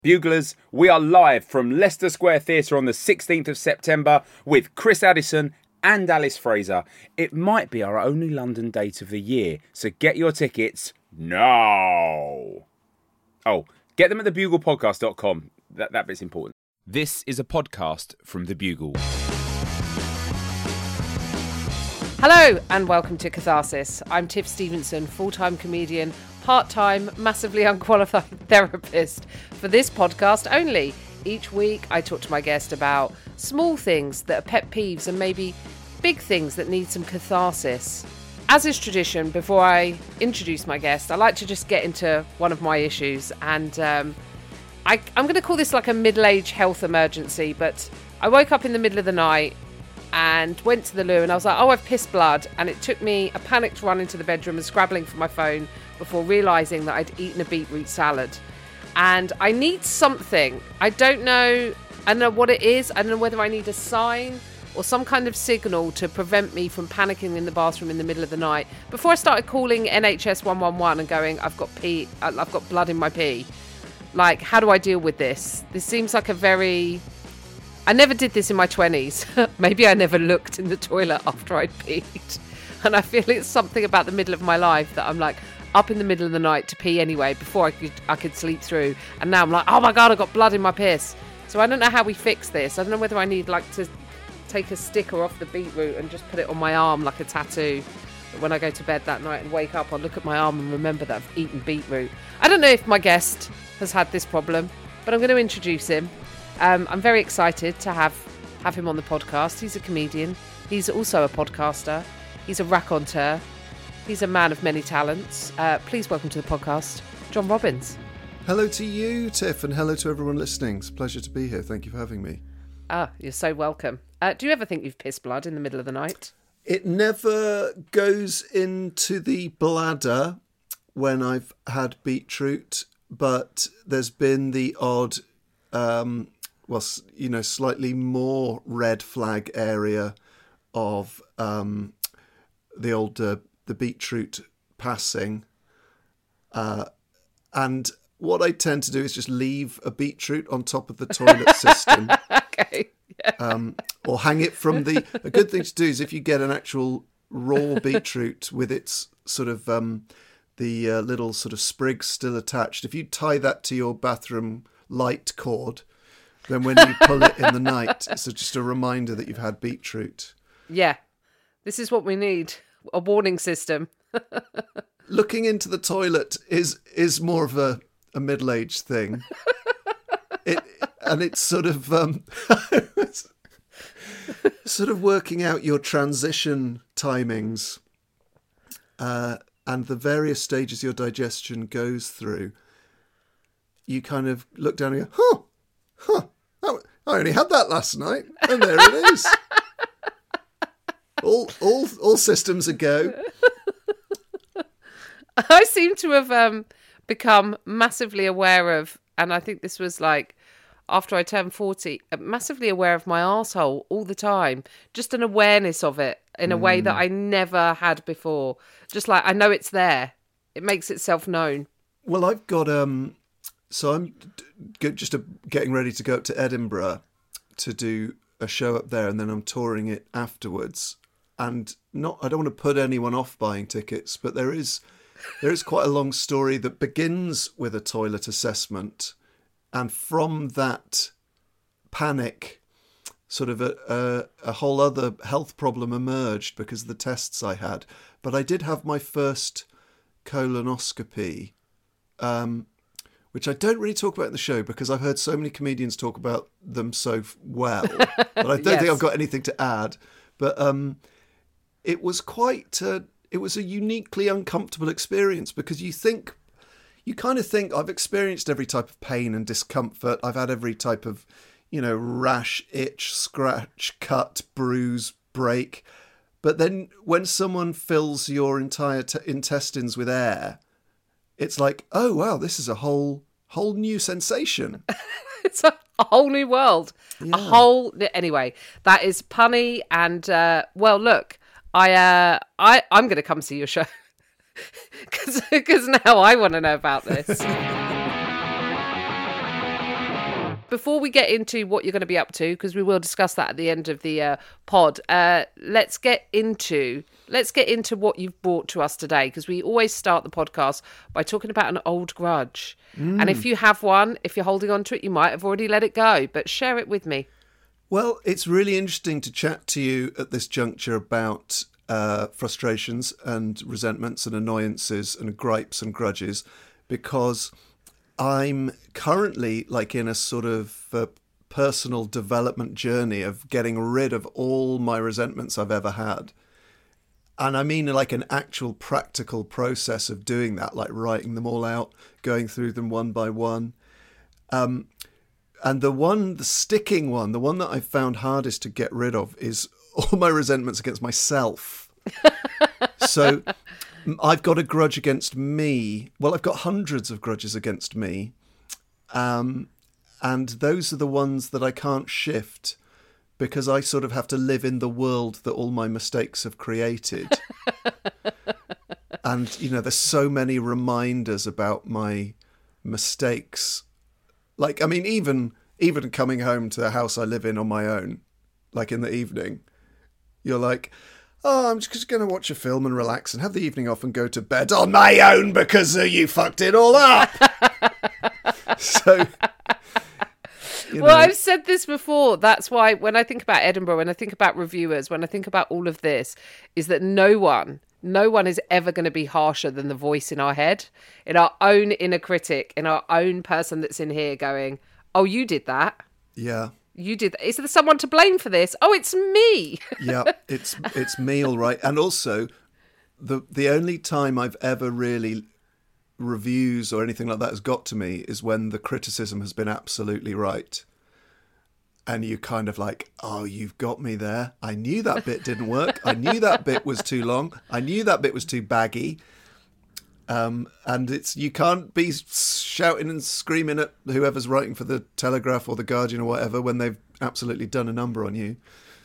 Buglers, we are live from Leicester Square Theatre on the 16th of September with Chris Addison and Alice Fraser. It might be our only London date of the year, so get your tickets now. Oh, get them at thebuglepodcast.com. That bit's important. This is a podcast from The Bugle. Hello and welcome to Catharsis. I'm Tiff Stevenson, full-time comedian, part-time, massively unqualified therapist for this podcast only. Each week I talk to my guest about small things that are pet peeves and maybe big things that need some catharsis. As is tradition, before I introduce my guest, I like to just get into one of my issues, and I'm going to call this like a middle-age health emergency, but I woke up in the middle of the night and went to the loo and I was like, oh, I've pissed blood, and it took me a panicked run into the bedroom and scrabbling for my phone before realising that I'd eaten a beetroot salad. And I need something. I don't know what it is. I don't know whether I need a sign or some kind of signal to prevent me from panicking in the bathroom in the middle of the night. Before I started calling NHS 111 and going, I've got blood in my pee. Like, how do I deal with this? This seems like I never did this in my 20s. Maybe I never looked in the toilet after I'd peed. And I feel it's something about the middle of my life that I'm like up in the middle of the night to pee anyway before I could sleep through. And now I'm like, oh my God, I got blood in my piss. So I don't know how we fix this. I don't know whether I need to take a sticker off the beetroot and just put it on my arm like a tattoo. But when I go to bed that night and wake up, I'll look at my arm and remember that I've eaten beetroot. I don't know if my guest has had this problem, but I'm going to introduce him. I'm very excited to have him on the podcast. He's a comedian. He's also a podcaster. He's a raconteur. He's a man of many talents. Please welcome to the podcast, John Robbins. Hello to you, Tiff, and hello to everyone listening. It's a pleasure to be here. Thank you for having me. You're so welcome. Do you ever think you've pissed blood in the middle of the night? It never goes into the bladder when I've had beetroot, but there's been the odd, slightly more red flag area of the beetroot passing. And what I tend to do is just leave a beetroot on top of the toilet system. Okay. Yeah. Or hang it from a good thing to do is if you get an actual raw beetroot with its sort of the little sort of sprigs still attached, if you tie that to your bathroom light cord, then when you pull it in the night, it's just a reminder that you've had beetroot. Yeah, this is what we need, a warning system. Looking into the toilet is more of a middle-aged thing. It's sort of sort of working out your transition timings and the various stages your digestion goes through. You kind of look down and go, I only had that last night, and there it is. All systems a go. I seem to have become massively aware of, and I think this was like after I turned 40, massively aware of my arsehole all the time. Just an awareness of it in a way that I never had before. Just like I know it's there. It makes itself known. Well, I've got so I'm just getting ready to go up to Edinburgh to do a show up there, and then I'm touring it afterwards. And I don't want to put anyone off buying tickets, but there is quite a long story that begins with a toilet assessment, and from that panic, sort of a whole other health problem emerged because of the tests I had. But I did have my first colonoscopy, which I don't really talk about in the show because I've heard so many comedians talk about them so well. But I don't think I've got anything to add. But it was it was a uniquely uncomfortable experience because you kind of think I've experienced every type of pain and discomfort. I've had every type of, rash, itch, scratch, cut, bruise, break. But then when someone fills your entire intestines with air, it's like, oh, wow, this is a whole new sensation. It's a whole new world. Yeah. Anyway, that is punny. And, well, look, I'm going to come see your show because now I want to know about this. before we get into what you're going to be up to, because we will discuss that at the end of the pod, let's get into what you've brought to us today, because we always start the podcast by talking about an old grudge. And if you have one, if you're holding on to it, you might have already let it go, but share it with me. Well, it's really interesting to chat to you at this juncture about frustrations and resentments and annoyances and gripes and grudges, because I'm currently like in a sort of personal development journey of getting rid of all my resentments I've ever had. And I mean like an actual practical process of doing that, like writing them all out, going through them one by one. And the sticking one, the one that I've found hardest to get rid of is all my resentments against myself. So I've got a grudge against me. Well, I've got hundreds of grudges against me. And those are the ones that I can't shift, because I sort of have to live in the world that all my mistakes have created. And, you know, there's so many reminders about my mistakes. Like, I mean, even coming home to the house I live in on my own, like in the evening, you're like, oh, I'm just going to watch a film and relax and have the evening off and go to bed on my own because you fucked it all up. So... Well, I've said this before. That's why when I think about Edinburgh, when I think about reviewers, when I think about all of this, is that no one is ever going to be harsher than the voice in our head, in our own inner critic, in our own person that's in here going, oh, you did that. Yeah. You did that. Is there someone to blame for this? Oh, it's me. Yeah, it's me, all right. And also, the only time I've ever really... reviews or anything like that has got to me is when the criticism has been absolutely right, and you kind of like, oh, you've got me there. I knew that bit didn't work. I knew that bit was too long. I knew that bit was too baggy. And you can't be shouting and screaming at whoever's writing for the Telegraph or the Guardian or whatever when they've absolutely done a number on you.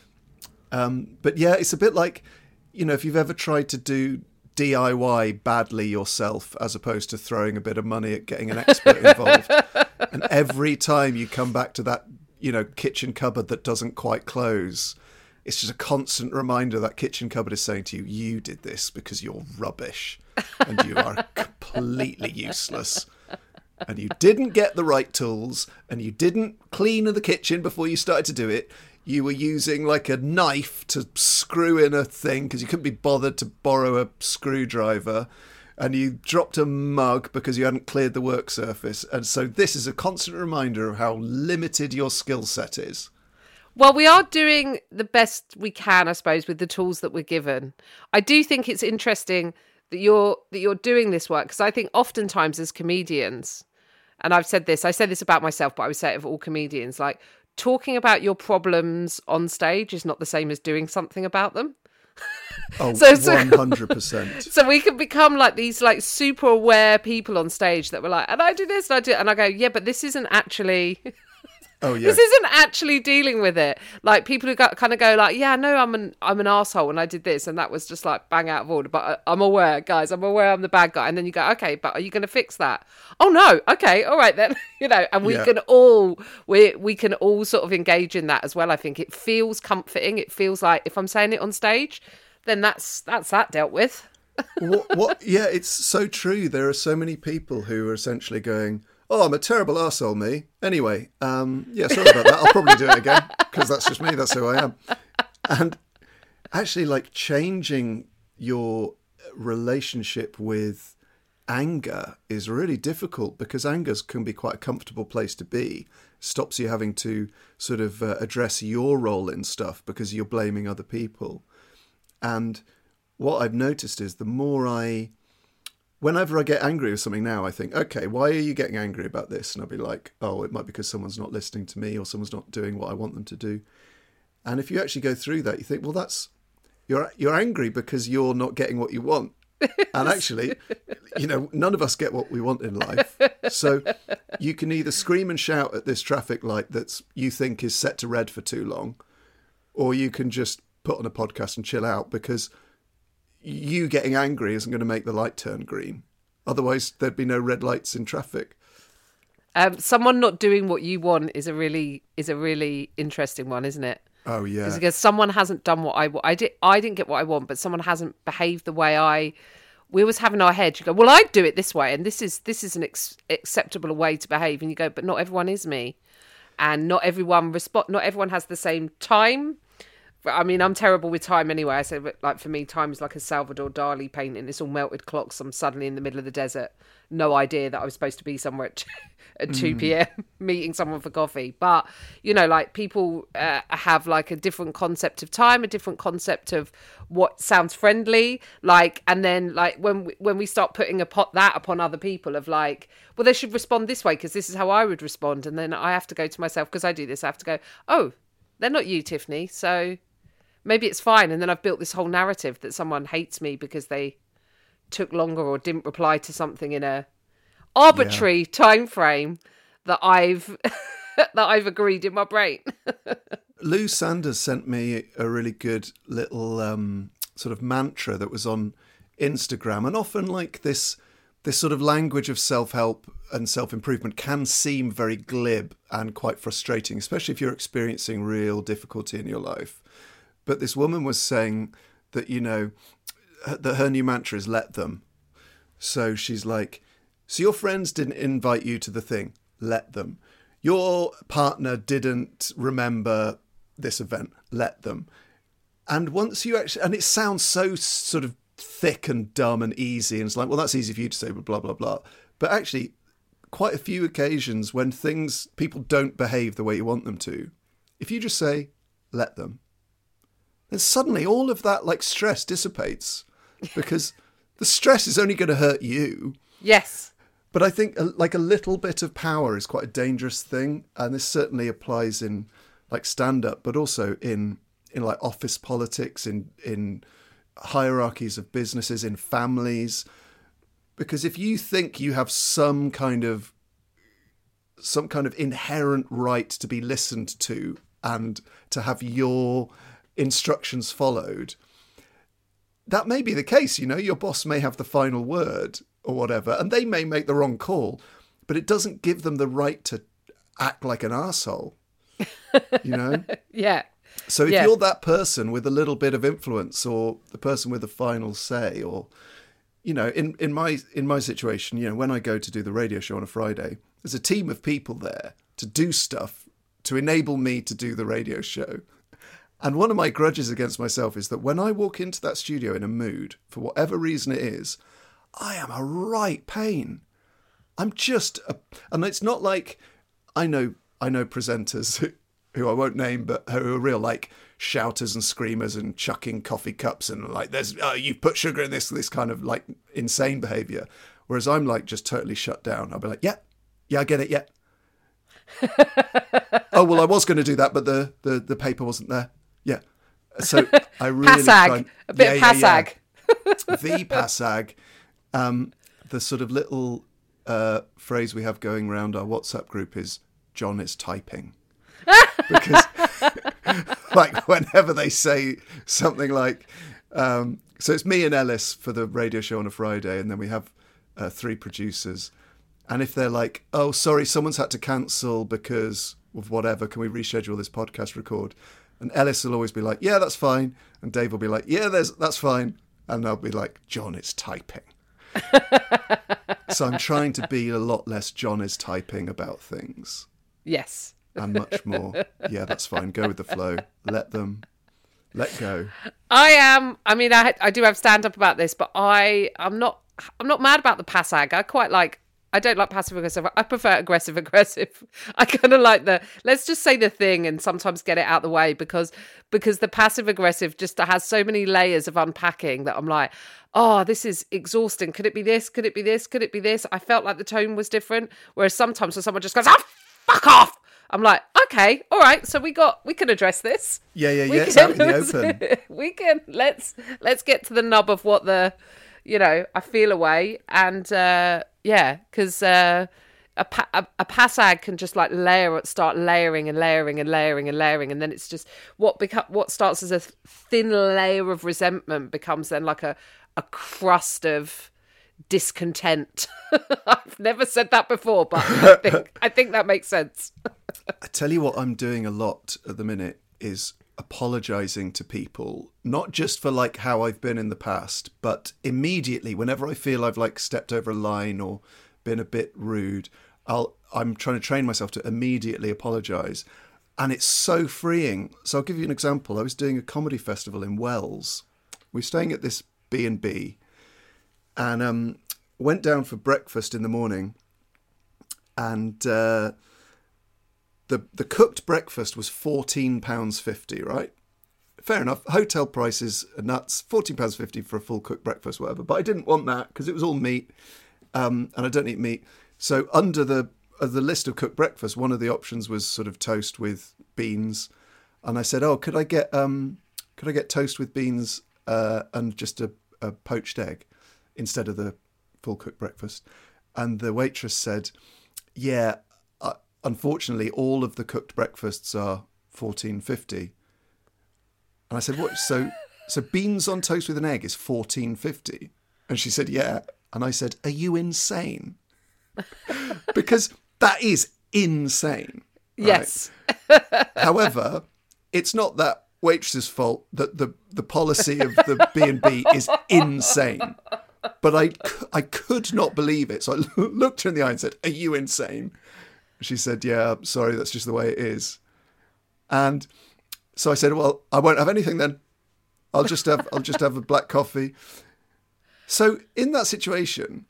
But yeah, it's a bit like, you know, if you've ever tried to do DIY badly yourself as opposed to throwing a bit of money at getting an expert involved. And every time you come back to that, you know, kitchen cupboard that doesn't quite close, it's just a constant reminder that kitchen cupboard is saying to you, you did this because you're rubbish and you are completely useless. And you didn't get the right tools and you didn't clean the kitchen before you started to do it. You were using like a knife to screw in a thing because you couldn't be bothered to borrow a screwdriver, and you dropped a mug because you hadn't cleared the work surface. And so this is a constant reminder of how limited your skill set is. Well, we are doing the best we can, I suppose, with the tools that we're given. I do think it's interesting that you're doing this work, because I think oftentimes as comedians, and I said this about myself, but I would say it of all comedians, like, talking about your problems on stage is not the same as doing something about them. Oh, 100%. So we can become like these like super aware people on stage that were like, and I do this and I do, and I go, yeah, but this isn't actually... Oh yeah. This isn't actually dealing with it. Like people who kind of go like, yeah, no, I'm an arsehole and I did this and that was just like bang out of order. But I'm aware, guys. I'm aware I'm the bad guy. And then you go, okay, but are you going to fix that? Oh no, okay, all right then. You know, and we can all sort of engage in that as well. I think it feels comforting. It feels like if I'm saying it on stage, then that's that dealt with. What? Yeah, it's so true. There are so many people who are essentially going, oh, I'm a terrible arsehole, me. Anyway, yeah, sorry about that. I'll probably do it again because that's just me. That's who I am. And actually, like, changing your relationship with anger is really difficult, because anger can be quite a comfortable place to be. Stops you having to sort of address your role in stuff because you're blaming other people. And what I've noticed is whenever I get angry with something now, I think, okay, why are you getting angry about this? And I'll be like, oh, it might be because someone's not listening to me or someone's not doing what I want them to do. And if you actually go through that, you think, well, you're angry because you're not getting what you want. And actually, you know, none of us get what we want in life. So you can either scream and shout at this traffic light that you think is set to red for too long, or you can just put on a podcast and chill out, because you getting angry isn't going to make the light turn green. Otherwise, there'd be no red lights in traffic. Someone not doing what you want is a really interesting one, isn't it? Oh yeah. Because someone hasn't done what I didn't get what I want, but someone hasn't behaved the way we always have in our head. You go, well, I'd do it this way, and this is an acceptable way to behave. And you go, but not everyone is me, and not everyone has the same time. I mean, I'm terrible with time anyway. I say, like, for me, time is like a Salvador Dali painting. It's all melted clocks. I'm suddenly in the middle of the desert. No idea that I was supposed to be somewhere at 2 p.m. meeting someone for coffee. But, you know, like, people have like a different concept of time, a different concept of what sounds friendly. Like, and then like when we start putting that upon other people of like, well, they should respond this way because this is how I would respond. And then I have to go to myself, because I do this. I have to go, oh, they're not you, Tiffany. So maybe it's fine. And then I've built this whole narrative that someone hates me because they took longer or didn't reply to something in a arbitrary time frame that I've agreed in my brain. Lou Sanders sent me a really good little sort of mantra that was on Instagram, and often like this sort of language of self-help and self-improvement can seem very glib and quite frustrating, especially if you're experiencing real difficulty in your life. But this woman was saying that, you know, that her new mantra is let them. So she's like, so your friends didn't invite you to the thing, let them. Your partner didn't remember this event, let them. And once you actually, and it sounds so sort of thick and dumb and easy, and it's like, well, that's easy for you to say, but blah, blah, blah. But actually, quite a few occasions when people don't behave the way you want them to, if you just say, let them, then suddenly all of that like stress dissipates, because the stress is only going to hurt you. Yes. But I think like a little bit of power is quite a dangerous thing. And this certainly applies in like stand-up, but also in like office politics, in hierarchies of businesses, in families. Because if you think you have some kind of inherent right to be listened to and to have your instructions followed, that may be the case. You know, your boss may have the final word or whatever, and they may make the wrong call, but it doesn't give them the right to act like an arsehole, you know? Yeah. So if you're that person with a little bit of influence, or the person with the final say, or, you know, in my situation, you know, when I go to do the radio show on a Friday, there's a team of people there to do stuff to enable me to do the radio show. And one of my grudges against myself is that when I walk into that studio in a mood, for whatever reason it is, I am a right pain. I'm just, and it's not like, I know presenters who I won't name, but who are real like shouters and screamers and chucking coffee cups and like, there's, you've put sugar in this kind of like insane behaviour. Whereas I'm like just totally shut down. I'll be like, yeah, I get it, yeah. Oh, well, I was going to do that, but the paper wasn't there. Yeah. So I really Passag. A bit of Passag. The Passag. The sort of little phrase we have going around our WhatsApp group is, John is typing. Because like whenever they say something like, so it's me and Ellis for the radio show on a Friday, and then we have 3 producers. And if they're like, oh, sorry, someone's had to cancel because of whatever, can we reschedule this podcast record? And Ellis will always be like, yeah, that's fine. And Dave will be like, yeah, that's fine. And I'll be like, John is typing. So I'm trying to be a lot less John is typing about things. Yes. And much more, yeah, that's fine. Go with the flow. Let go. I do have stand up about this, but I'm not mad about the Passag. I don't like passive aggressive. I prefer aggressive. I kind of like let's just say the thing and sometimes get it out of the way, because the passive aggressive just has so many layers of unpacking that I'm like, oh, this is exhausting. Could it be this? Could it be this? Could it be this? I felt like the tone was different. Whereas sometimes when someone just goes, fuck off, I'm like, okay, all right. So we can address this. Yeah. It's out in the open. We can, let's get to the nub of what I feel away. And because a Passag can just like start layering and layering and layering and layering, and then it's just what starts as a thin layer of resentment becomes then like a crust of discontent. I've never said that before, but I think that makes sense. I tell you what I'm doing a lot at the minute is apologising to people, not just for like how I've been in the past, but immediately whenever I feel I've like stepped over a line or been a bit rude, I'm trying to train myself to immediately apologise. And it's so freeing. So I'll give you an example. I was doing a comedy festival in Wells. We were staying at this B&B and went down for breakfast in the morning, and the cooked breakfast was £14.50, right? Fair enough. Hotel prices are nuts. £14.50 for a full cooked breakfast, whatever. But I didn't want that because it was all meat, and I don't eat meat. So under the list of cooked breakfast, one of the options was sort of toast with beans, and I said, "Oh, could I get toast with beans and just a poached egg instead of the full cooked breakfast?" And the waitress said, "Yeah, unfortunately, all of the cooked breakfasts are £14.50." And I said, "What? So beans on toast with an egg is £14.50?" And she said, "Yeah." And I said, "Are you insane?" Because that is insane. Right? Yes. However, it's not that waitress's fault that the policy of the B&B is insane. But I could not believe it. So I looked her in the eye and said, "Are you insane?" She said, "Yeah, sorry, that's just the way it is." And so I said, "Well, I won't have anything then. I'll just have a black coffee." So in that situation,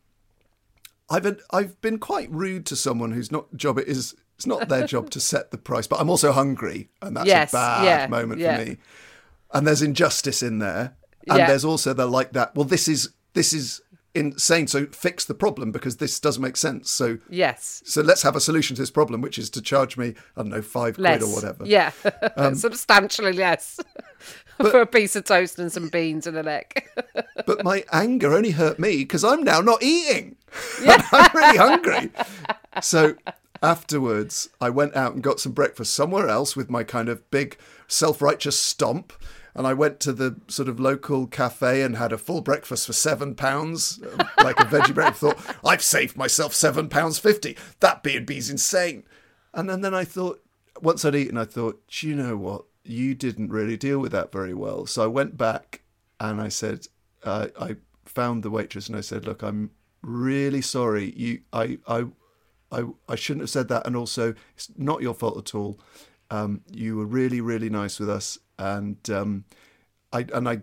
I've been quite rude to someone whose it's not their job to set the price, but I'm also hungry, and that's a bad moment for me. And there's injustice in there, and there's also well, this is insane, so fix the problem because this doesn't make sense. So so let's have a solution to this problem, which is to charge me, I don't know, £5 or whatever. Yeah, substantially less. For a piece of toast and some beans and an egg. But my anger only hurt me because I'm now not eating. Yeah. I'm really hungry. So afterwards, I went out and got some breakfast somewhere else with my kind of big self-righteous stomp. And I went to the sort of local cafe and had a full breakfast for £7, like a veggie breakfast. Thought, I've saved myself £7.50. That B&B's insane. And then I thought, once I'd eaten, I thought, do you know what? You didn't really deal with that very well. So I went back and I said, I found the waitress and I said, "Look, I'm really sorry. I shouldn't have said that. And also, it's not your fault at all. You were really, really nice with us. And I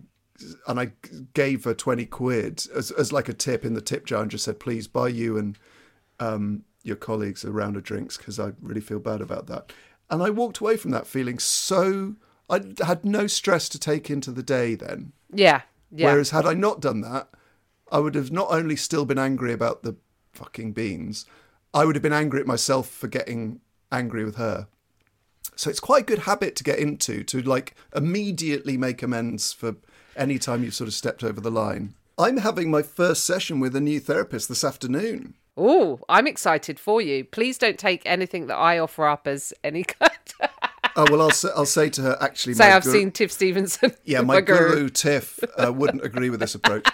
gave her 20 quid as like a tip in the tip jar and just said, please buy you and your colleagues a round of drinks because I really feel bad about that." And I walked away from that feeling I had no stress to take into the day then. Yeah. Whereas had I not done that, I would have not only still been angry about the fucking beans, I would have been angry at myself for getting angry with her. So it's quite a good habit to get into, to like immediately make amends for any time you've sort of stepped over the line. I'm having my first session with a new therapist this afternoon. Oh, I'm excited for you. Please don't take anything that I offer up as any kind. Oh, well, I'll say to her, actually... Say I've seen Tiff Stevenson. Yeah, my guru, Tiff, wouldn't agree with this approach.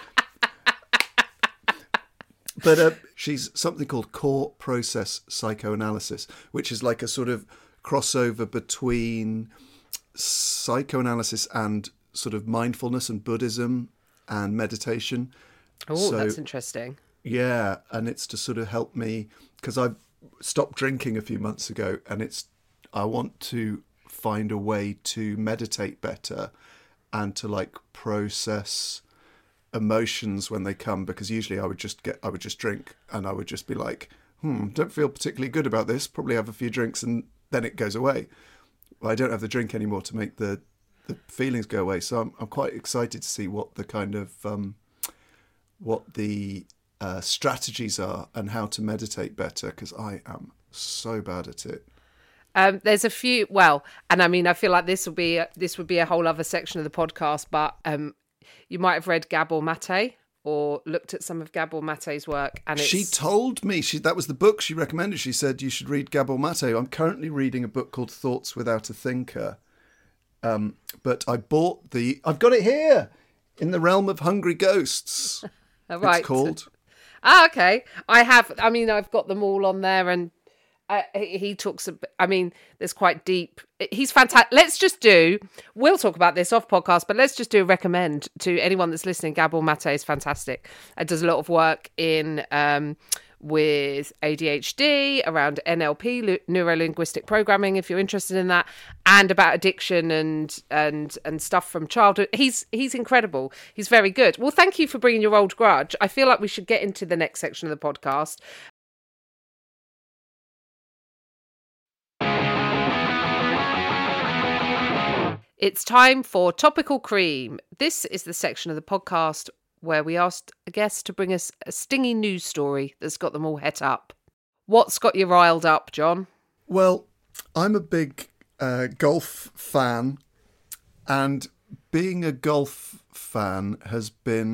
But she's something called core process psychoanalysis, which is like a sort of crossover between psychoanalysis and sort of mindfulness and Buddhism and meditation. Oh, that's interesting. Yeah, and it's to sort of help me, because I've stopped drinking a few months ago, and I want to find a way to meditate better and to like process emotions when they come, because usually I would just drink and I would just be like, don't feel particularly good about this, probably have a few drinks and then it goes away. Well, I don't have the drink anymore to make the feelings go away. So I'm quite excited to see what the kind of strategies are and how to meditate better, because I am so bad at it. There's a few, and I mean, I feel like this would be a whole other section of the podcast, but you might have read Gabor Mate or looked at some of Gabor Mate's work. And she told me that was the book she recommended. She said you should read Gabor Mate. I'm currently reading a book called Thoughts Without a Thinker. But I've got it here in the Realm of Hungry Ghosts. Right. It's called. Okay. I've got them all on there, and he talks. There's quite deep. He's fantastic. We'll talk about this off podcast, but let's just do a recommend to anyone that's listening. Gabor Mate is fantastic. It does a lot of work in with ADHD around NLP, neuro-linguistic programming, if you're interested in that, and about addiction and stuff from childhood. He's incredible. He's very good. Well, thank you for bringing your old grudge. I feel like we should get into the next section of the podcast. It's time for Topical Cream. This is the section of the podcast where we asked a guest to bring us a stingy news story that's got them all het up. What's got you riled up, John? Well, I'm a big golf fan, and being a golf fan has been...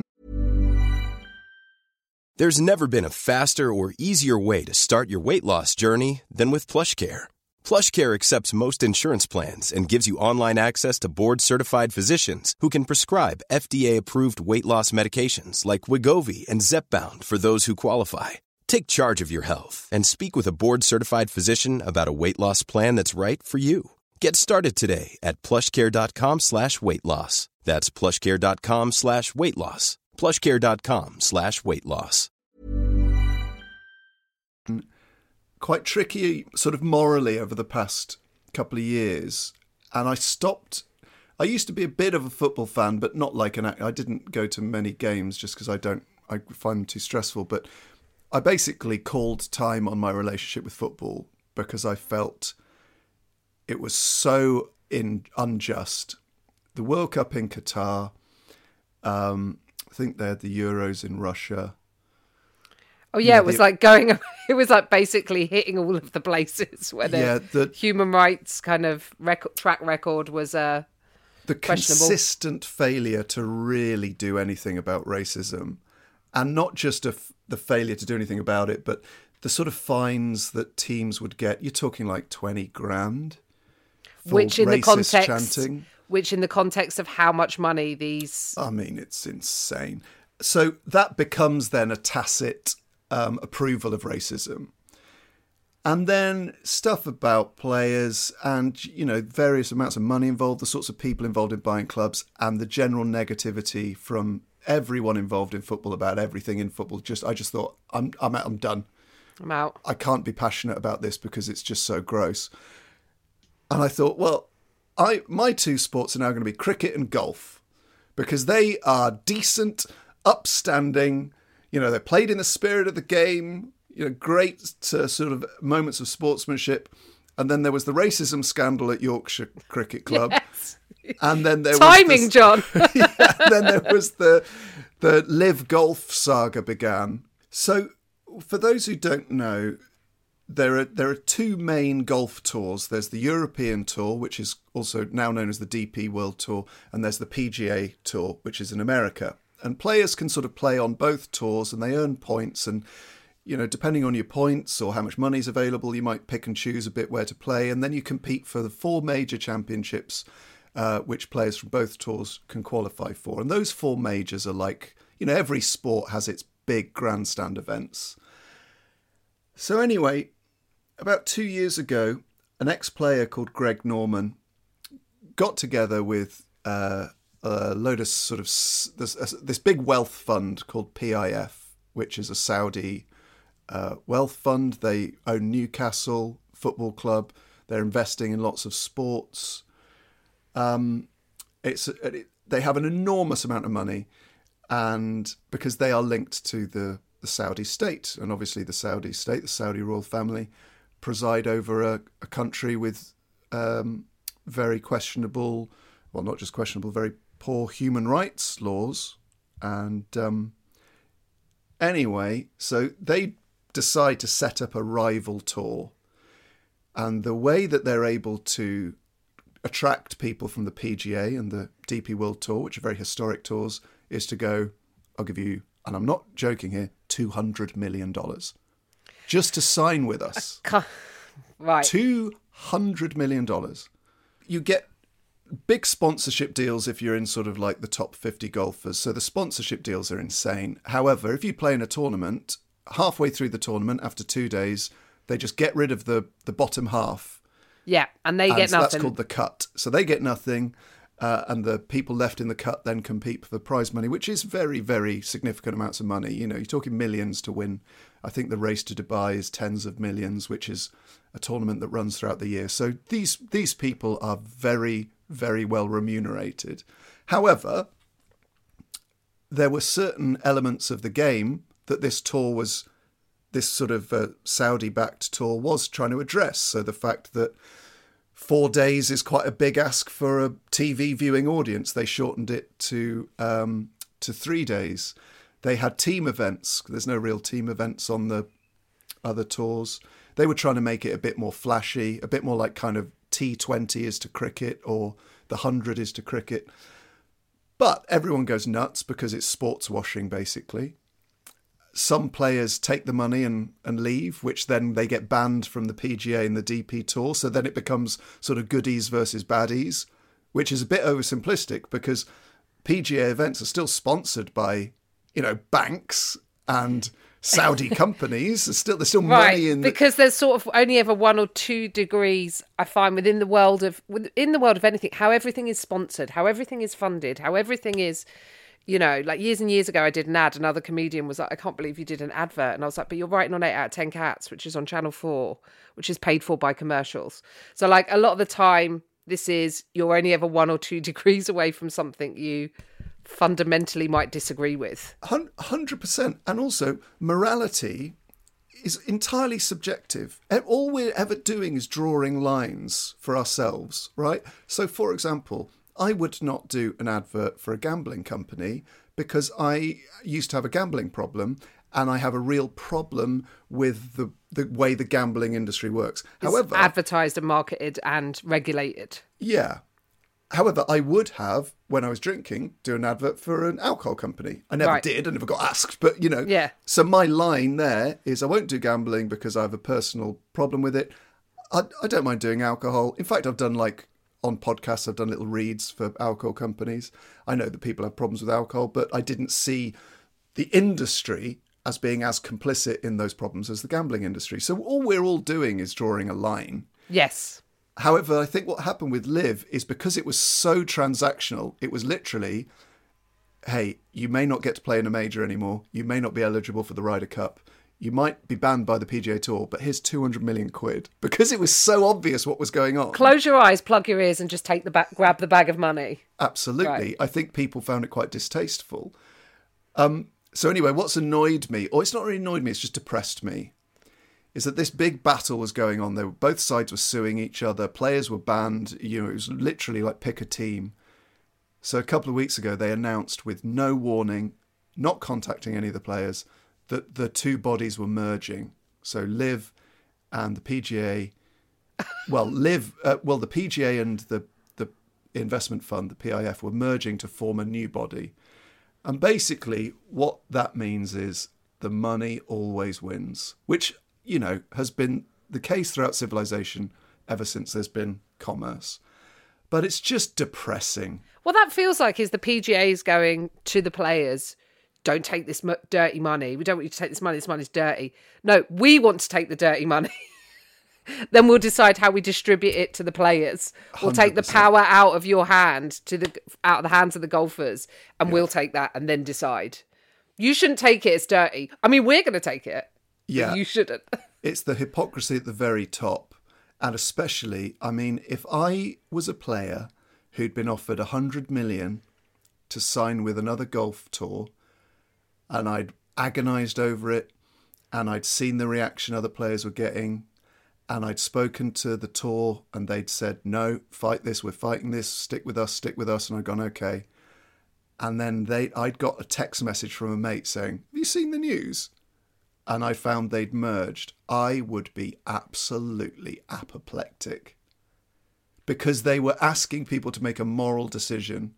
There's never been a faster or easier way to start your weight loss journey than with PlushCare. PlushCare accepts most insurance plans and gives you online access to board-certified physicians who can prescribe FDA-approved weight loss medications like Wegovy and Zepbound for those who qualify. Take charge of your health and speak with a board-certified physician about a weight loss plan that's right for you. Get started today at plushcare.com/weight-loss. That's plushcare.com/weight-loss. plushcare.com/weight-loss. Quite tricky sort of morally over the past couple of years, and I used to be a bit of a football fan, but not like I didn't go to many games just because I find them too stressful, but I basically called time on my relationship with football because I felt it was so unjust. The World Cup in Qatar, I think they had the Euros in Russia. Oh yeah, it was like going. It was like basically hitting all of the places where the human rights kind of track record was the consistent failure to really do anything about racism, and not just the failure to do anything about it, but the sort of fines that teams would get. You're talking like 20 grand, which in the context, chanting. Which in the context of how much money these. I mean, it's insane. So that becomes then a tacit approval of racism. And then stuff about players and, various amounts of money involved, the sorts of people involved in buying clubs, and the general negativity from everyone involved in football about everything in football. I just thought, I'm done. I'm out. I can't be passionate about this because it's just so gross. And I thought, well, my two sports are now going to be cricket and golf because they are decent, upstanding. They're played in the spirit of the game, great sort of moments of sportsmanship. And then there was the racism scandal at Yorkshire Cricket Club. Yes. And then there was John. Yeah, and then there was the Live Golf saga began. So for those who don't know, there are two main golf tours. There's the European Tour, which is also now known as the DP World Tour, and there's the PGA Tour, which is in America. And players can sort of play on both tours and they earn points. And, depending on your points or how much money's available, you might pick and choose a bit where to play. And then you compete for the 4 major championships, which players from both tours can qualify for. And those 4 majors are like, every sport has its big grandstand events. So anyway, about 2 years ago, an ex-player called Greg Norman got together with a load of sort of this big wealth fund called PIF, which is a Saudi wealth fund. They own Newcastle Football Club. They're investing in lots of sports. They have an enormous amount of money, and because they are linked to the Saudi state, and obviously the Saudi state, the Saudi royal family, preside over a country with very questionable, well, not just questionable, very poor human rights laws. And anyway, so they decide to set up a rival tour. And the way that they're able to attract people from the PGA and the DP World Tour, which are very historic tours, is to go, I'll give you, and I'm not joking here, $200 million just to sign with us. Right. $200 million. You get big sponsorship deals if you're in sort of like the top 50 golfers. So the sponsorship deals are insane. However, if you play in a tournament, halfway through the tournament, after 2 days, they just get rid of the bottom half. Yeah, and they get so nothing. That's called the cut. So they get nothing, and the people left in the cut then compete for the prize money, which is very, very significant amounts of money. You know, you're talking millions to win. I think the Race to Dubai is tens of millions, which is a tournament that runs throughout the year. So these people are very, very well remunerated. However, there were certain elements of the game that this sort of Saudi-backed tour was trying to address. So the fact that 4 days is quite a big ask for a TV viewing audience, they shortened it to 3 days. They had team events. There's no real team events on the other tours. They were trying to make it a bit more flashy, a bit more like kind of T20 is to cricket or the 100 is to cricket. But everyone goes nuts because it's sports washing, basically. Some players take the money and leave, which then they get banned from the PGA and the DP Tour. So then it becomes sort of goodies versus baddies, which is a bit oversimplistic because PGA events are still sponsored by, you know, banks and Saudi companies. There's still money in because there's sort of only ever 1 or 2 degrees. I find within the world of anything, how everything is sponsored, how everything is funded, how everything is. You know, like years and years ago, I did an ad. Another comedian was like, I can't believe you did an advert. And I was like, but you're writing on 8 out of 10 Cats, which is on Channel 4, which is paid for by commercials. So like a lot of the time, you're only ever 1 or 2 degrees away from something you fundamentally might disagree with. 100%. And also, morality is entirely subjective. All we're ever doing is drawing lines for ourselves, right? So, for example, I would not do an advert for a gambling company because I used to have a gambling problem and I have a real problem with the way the gambling industry works. However, advertised and marketed and regulated. Yeah. However, I would have, when I was drinking, do an advert for an alcohol company. I never did. I never got asked. But, you know, yeah. So my line there is I won't do gambling because I have a personal problem with it. I don't mind doing alcohol. In fact, I've done on podcasts, I've done little reads for alcohol companies. I know that people have problems with alcohol, but I didn't see the industry as being as complicit in those problems as the gambling industry. So all we're all doing is drawing a line. Yes. However, I think what happened with Live is because it was so transactional, it was literally, hey, you may not get to play in a major anymore. You may not be eligible for the Ryder Cup. You might be banned by the PGA Tour, but here's 200 million quid. Because it was so obvious what was going on. Close your eyes, plug your ears, and just grab the bag of money. Absolutely. Right. I think people found it quite distasteful. So anyway, what's annoyed me, or it's not really annoyed me, it's just depressed me, is that this big battle was going on. Both sides were suing each other. Players were banned. You know, it was literally like pick a team. So a couple of weeks ago, they announced with no warning, not contacting any of the players, that the two bodies were merging. So Live and the PGA, the PGA and the investment fund, the PIF, were merging to form a new body. And basically what that means is the money always wins, which, you know, has been the case throughout civilization ever since there's been commerce. But it's just depressing. Well, that feels like is the PGA is going to the players, don't take this dirty money. We don't want you to take this money. This money's dirty. No, we want to take the dirty money. Then we'll decide how we distribute it to the players. We'll 100%. Take the power out of your hand out of the hands of the golfers, and we'll take that and then decide. You shouldn't take it. It's dirty. I mean, we're going to take it. Yeah, you shouldn't. It's the hypocrisy at the very top, and especially, I mean, if I was a player who'd been offered 100 million to sign with another golf tour, and I'd agonised over it, and I'd seen the reaction other players were getting, and I'd spoken to the tour, and they'd said, no, fight this, we're fighting this, stick with us, and I'd gone, okay. And then I'd got a text message from a mate saying, have you seen the news? And I found they'd merged. I would be absolutely apoplectic. Because they were asking people to make a moral decision,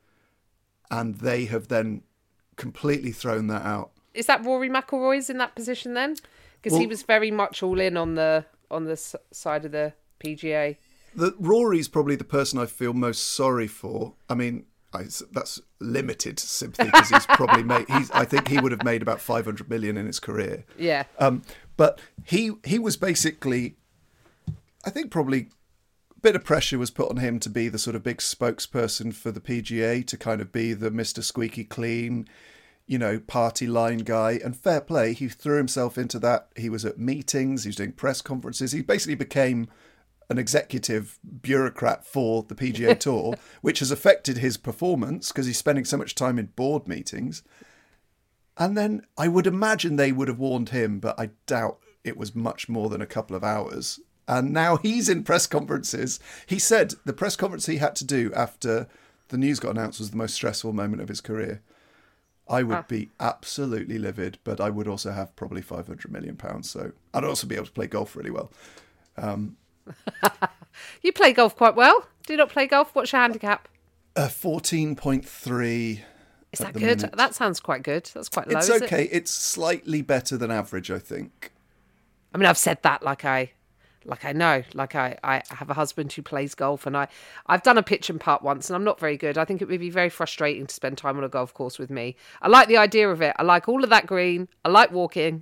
and they have then completely thrown that out. Is that Rory McIlroy's in that position then? Because he was very much all in on the side of the PGA. Rory's probably the person I feel most sorry for. I mean, that's limited sympathy because he's probably I think he would have made about 500 million in his career. Yeah. But he was basically, I think probably a bit of pressure was put on him to be the sort of big spokesperson for the PGA, to kind of be the Mr. Squeaky Clean, party line guy. And fair play, he threw himself into that. He was at meetings, he was doing press conferences. He basically became an executive bureaucrat for the PGA Tour, which has affected his performance because he's spending so much time in board meetings. And then I would imagine they would have warned him, but I doubt it was much more than a couple of hours. And now he's in press conferences. He said the press conference he had to do after the news got announced was the most stressful moment of his career. I would be absolutely livid, but I would also have probably £500 million. So I'd also be able to play golf really well. You play golf quite well. Do you not play golf? What's your handicap? 14.3. Is that good? Minute. That sounds quite good. That's quite low. It's okay. It's slightly better than average, I think. I mean, I've said that like I know. Like I have a husband who plays golf, and I've done a pitch and putt once, and I'm not very good. I think it would be very frustrating to spend time on a golf course with me. I like the idea of it. I like all of that green. I like walking.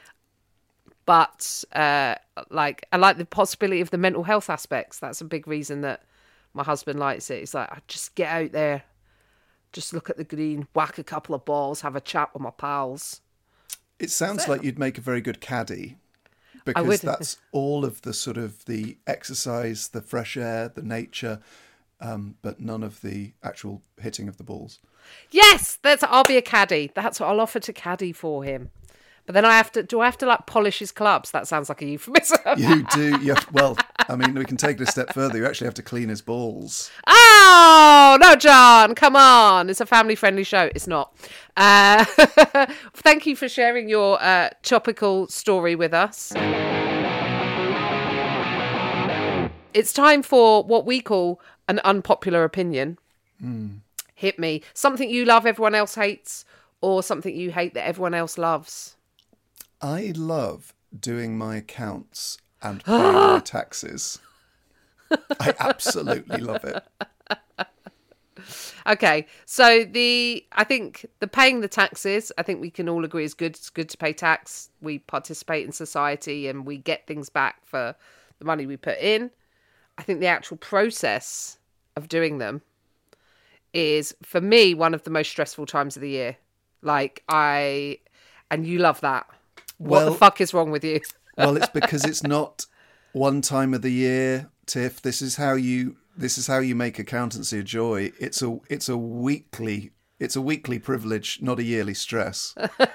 But I like the possibility of the mental health aspects. That's a big reason that my husband likes it. It's like, I just get out there, just look at the green, whack a couple of balls, have a chat with my pals. It sounds like you'd make a very good caddy, because that's all of the sort of the exercise, the fresh air, the nature, but none of the actual hitting of the balls. Yes, I'll be a caddy. That's what I'll offer to caddy for him. But then do I have to like polish his clubs? That sounds like a euphemism. You do. Well, I mean, we can take it a step further. You actually have to clean his balls. Oh, no, John, come on. It's a family-friendly show. It's not. Thank you for sharing your topical story with us. It's time for what we call an unpopular opinion. Hit me. Something you love, everyone else hates, or something you hate that everyone else loves. I love doing my accounts and paying my taxes. I absolutely love it. Okay, so I think the paying the taxes, I think we can all agree is good. It's good to pay tax. We participate in society and we get things back for the money we put in. I think the actual process of doing them is, for me, one of the most stressful times of the year. And you love that. What the fuck is wrong with you? Well, it's because it's not one time of the year, Tiff. This is how you make accountancy a joy. It's a weekly privilege, not a yearly stress.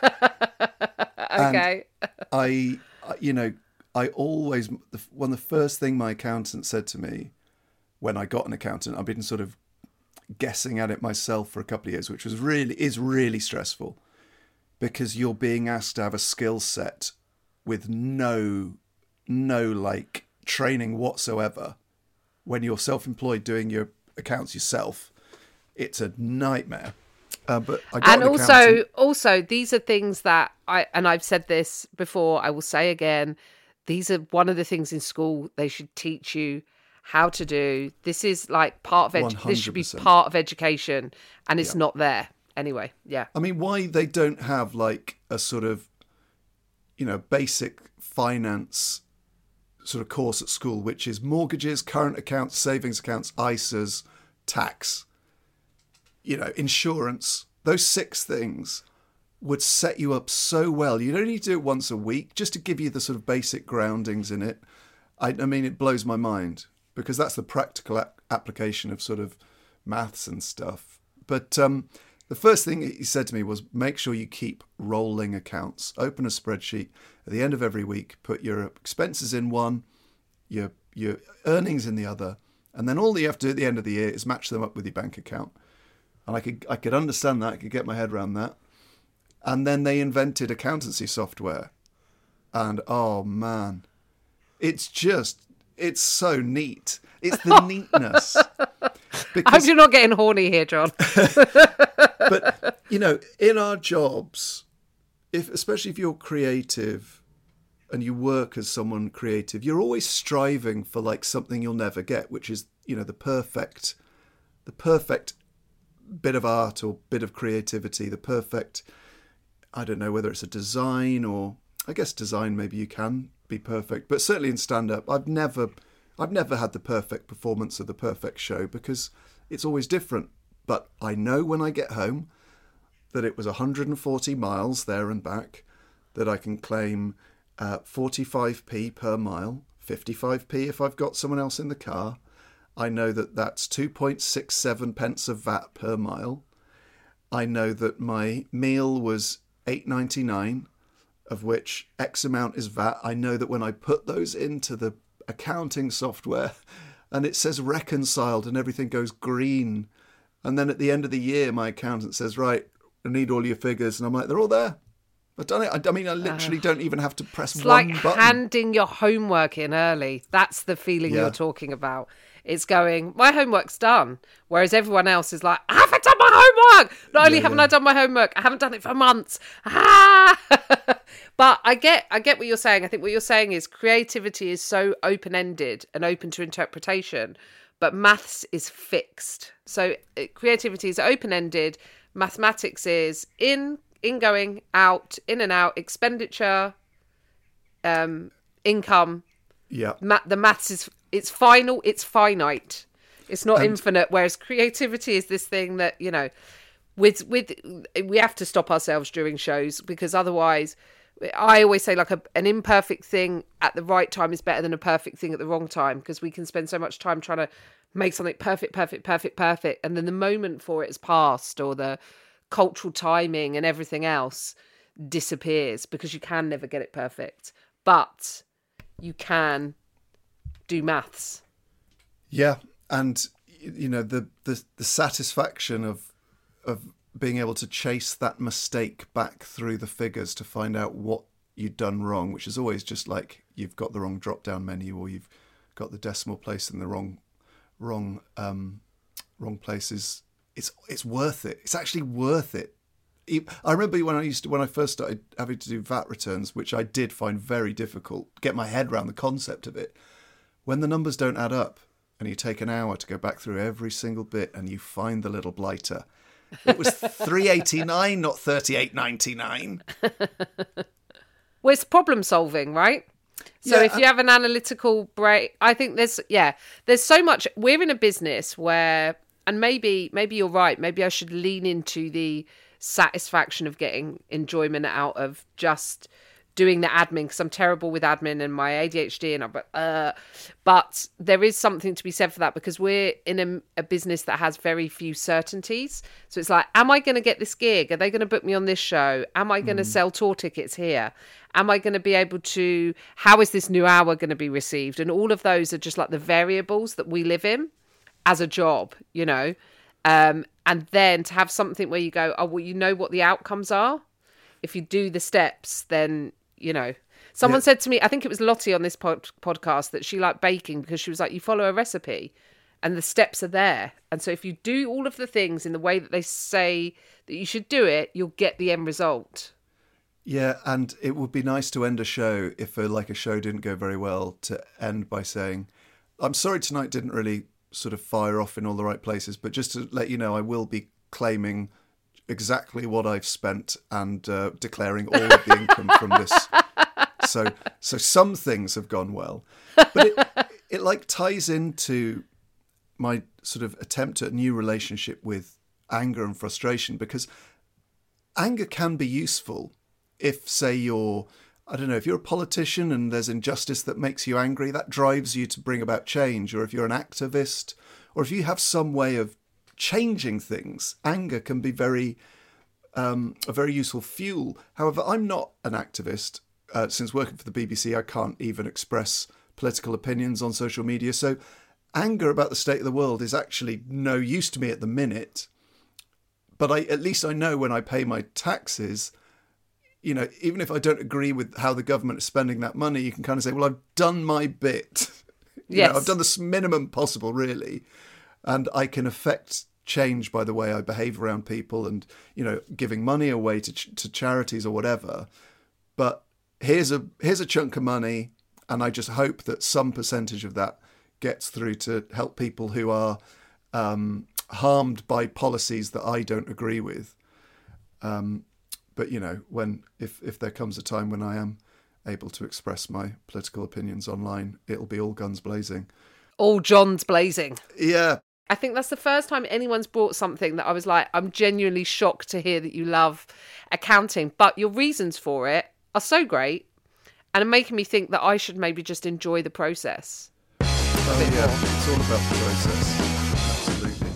Okay. And I always, one of the first thing my accountant said to me when I got an accountant, I've been sort of guessing at it myself for a couple of years, which is really stressful, because you're being asked to have a skill set with no like training whatsoever. When you're self-employed doing your accounts yourself, it's a nightmare. But I got an accountant. Also, these are things that I've said this before, I will say again, these are one of the things in school they should teach you how to do. This is like part of this should be part of education, and it's not there. Anyway, yeah. I mean, why they don't have like a sort of, basic finance sort of course at school, which is mortgages, current accounts, savings accounts, ISAs, tax, insurance. Those 6 things would set you up so well. You don't need to do it once a week, just to give you the sort of basic groundings in it. I mean, it blows my mind, because that's the practical application of sort of maths and stuff. But the first thing he said to me was, make sure you keep rolling accounts. Open a spreadsheet at the end of every week, put your expenses in one, your earnings in the other, and then all you have to do at the end of the year is match them up with your bank account. And I could understand that, I could get my head around that. And then they invented accountancy software. And oh man, it's so neat. It's the neatness. I hope you're not getting horny here, John. But, in our jobs, especially if you're creative, and you work as someone creative, you're always striving for like something you'll never get, which is, you know, the perfect bit of art or bit of creativity, the perfect, I don't know whether it's a design or, I guess design maybe you can be perfect, but certainly in stand-up, I've never had the perfect performance or the perfect show because it's always different. But I know when I get home that it was 140 miles there and back, that I can claim 45p per mile, 55p if I've got someone else in the car. I know that that's 2.67 pence of VAT per mile. I know that my meal was $8.99, of which X amount is VAT. I know that when I put those into the accounting software and it says reconciled and everything goes green, and then at the end of the year my accountant says, right, I need all your figures, and I'm like, they're all there. I've done it. I mean, I literally don't even have to press one like button. handing your homework in early. That's the feeling you're talking about. It's going, my homework's done. Whereas everyone else is like, I haven't done my homework. Not only haven't I done my homework, I haven't done it for months. But I get what you're saying. I think what you're saying is creativity is so open-ended and open to interpretation, but maths is fixed. So creativity is open-ended. Mathematics is ingoing, out, in and out, expenditure, income. Yeah. The maths is, it's final, it's finite. It's not infinite. Whereas creativity is this thing that, you know, with we have to stop ourselves during shows, because otherwise, I always say like an imperfect thing at the right time is better than a perfect thing at the wrong time, because we can spend so much time trying to make something perfect. And then the moment for it has passed, or the cultural timing and everything else disappears, because you can never get it perfect. But you can do maths. Yeah, and you know the satisfaction of being able to chase that mistake back through the figures to find out what you'd done wrong, which is always just like you've got the wrong drop-down menu, or you've got the decimal place in the wrong places. It's worth it. It's actually worth it. I remember when I first started having to do VAT returns, which I did find very difficult, get my head around the concept of it. When the numbers don't add up and you take an hour to go back through every single bit and you find the little blighter, it was $3.89, not $38.99. Well, it's problem solving, right? So if you have an analytical brain, I think there's so much. We're in a business where, and maybe you're right, maybe I should lean into the satisfaction of getting enjoyment out of just doing the admin, because I'm terrible with admin and my ADHD, but there is something to be said for that, because we're in a business that has very few certainties. So it's like, am I going to get this gig? Are they going to book me on this show? Am I going to sell tour tickets here? Am I going to be able to, how is this new hour going to be received? And all of those are just like the variables that we live in as a job, you know? And then to have something where you go, oh, well, you know what the outcomes are. If you do the steps, then, you know. Someone said to me, I think it was Lottie on this podcast, that she liked baking because she was like, you follow a recipe and the steps are there. And so if you do all of the things in the way that they say that you should do it, you'll get the end result. Yeah, and it would be nice to end a show, if a show didn't go very well, to end by saying, I'm sorry tonight didn't really sort of fire off in all the right places, but just to let you know, I will be claiming exactly what I've spent and declaring all of the income from this. So some things have gone well, but it like ties into my sort of attempt at a new relationship with anger and frustration, because anger can be useful if, say, if you're a politician and there's injustice that makes you angry, that drives you to bring about change. Or if you're an activist, or if you have some way of changing things, anger can be a very useful fuel. However, I'm not an activist. Since working for the BBC, I can't even express political opinions on social media. So anger about the state of the world is actually no use to me at the minute. But at least I know when I pay my taxes, you know, even if I don't agree with how the government is spending that money, you can kind of say, well, I've done my bit. Yes. I've done the minimum possible, really. And I can affect change by the way I behave around people and, you know, giving money away to charities or whatever. But here's a chunk of money, and I just hope that some percentage of that gets through to help people who are harmed by policies that I don't agree with. But if there comes a time when I am able to express my political opinions online, it'll be all guns blazing. All Johns blazing. Yeah. I think that's the first time anyone's brought something that I was like, I'm genuinely shocked to hear that you love accounting, but your reasons for it are so great and are making me think that I should maybe just enjoy the process. Oh yeah, it's all about the process. Absolutely.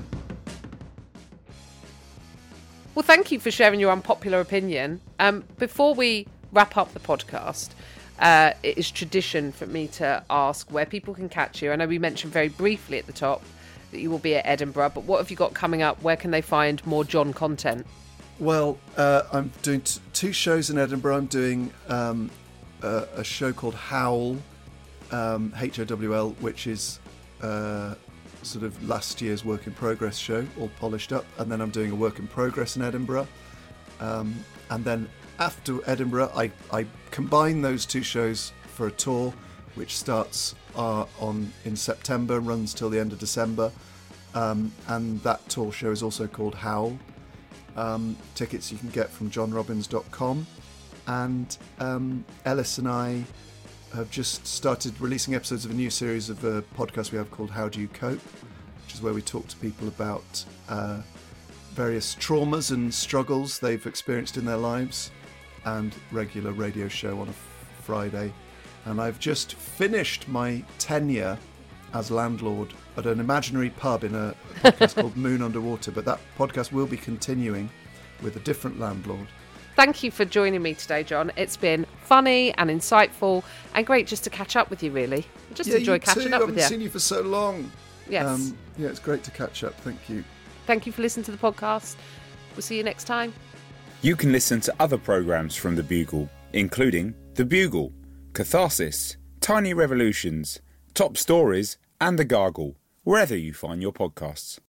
Well, thank you for sharing your unpopular opinion. Before we wrap up the podcast, it is tradition for me to ask where people can catch you. I know we mentioned very briefly at the top that you will be at Edinburgh, but what have you got coming up? Where can they find more John content? Well, I'm doing two shows in Edinburgh. I'm doing a show called Howl, HOWL, which is sort of last year's work in progress show, all polished up. And then I'm doing a work in progress in Edinburgh. And then after Edinburgh, I combine those two shows for a tour, which starts in September, runs till the end of December. And that tour show is also called Howl. Tickets you can get from johnrobbins.com. And Ellis and I have just started releasing episodes of a new series of a podcast we have called How Do You Cope, which is where we talk to people about various traumas and struggles they've experienced in their lives, and regular radio show on a Friday. And I've just finished my tenure as landlord at an imaginary pub in a podcast called Moon Underwater, but that podcast will be continuing with a different landlord. Thank you for joining me today, John. It's been funny and insightful and great just to catch up with you, really. Just enjoy catching up with you. I haven't seen you for so long. Yes. It's great to catch up. Thank you. Thank you for listening to the podcast. We'll see you next time. You can listen to other programmes from The Bugle, including The Bugle, Catharsis, Tiny Revolutions, Top Stories and The Gargle, wherever you find your podcasts.